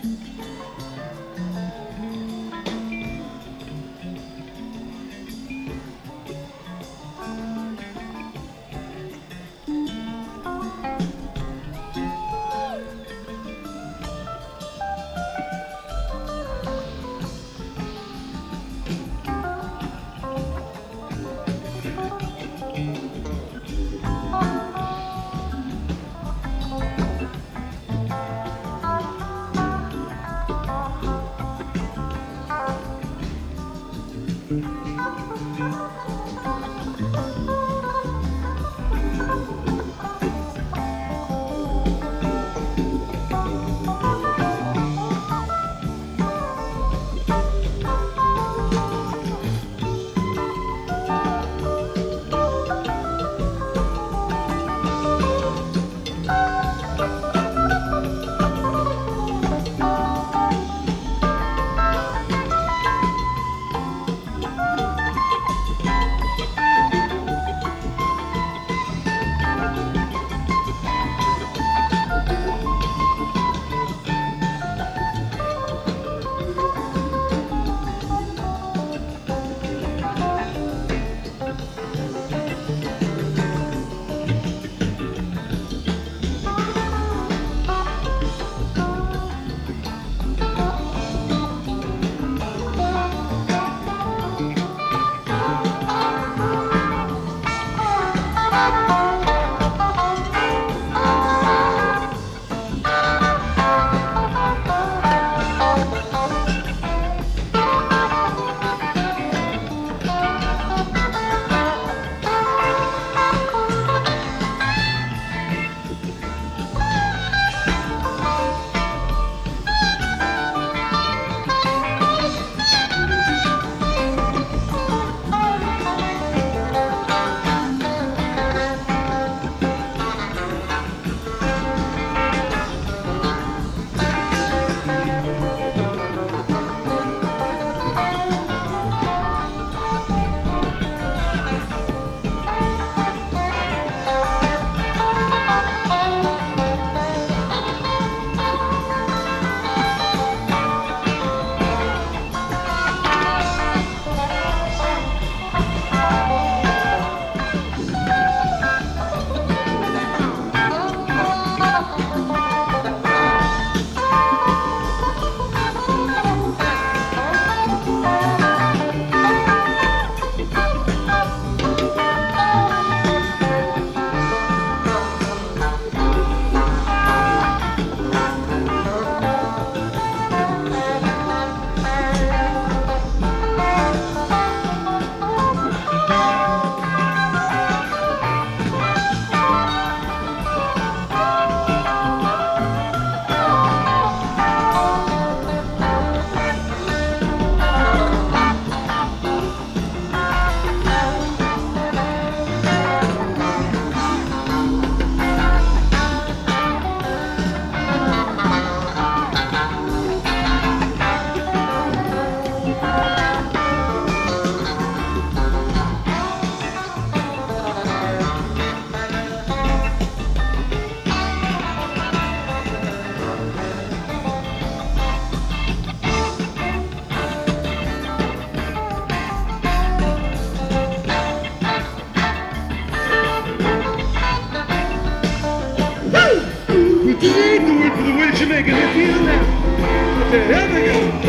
making me feel now. What the hell they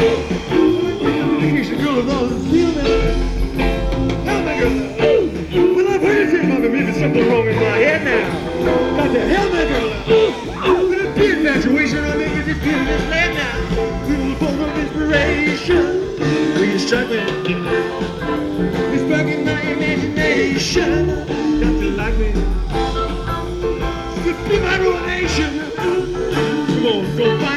got? He's a girl with all the feeling. Hell they got. Well, I've heard you say, Mother, maybe something wrong in my head now. Got the hell they got. With a peer graduation, I make it just feel this land now. Little bolt of inspiration. Will you strike me? It's back in my imagination. Got to like me. Be my ruination. Come on, go find